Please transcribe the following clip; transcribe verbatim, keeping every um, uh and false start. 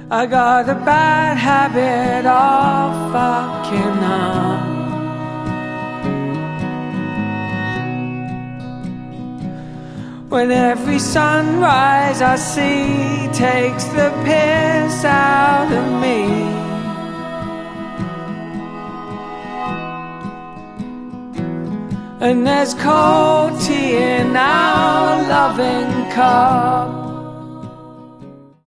I got a bad habit of fucking up. When every sunrise I see takes the piss out of me, and there's cold tea in our loving cup.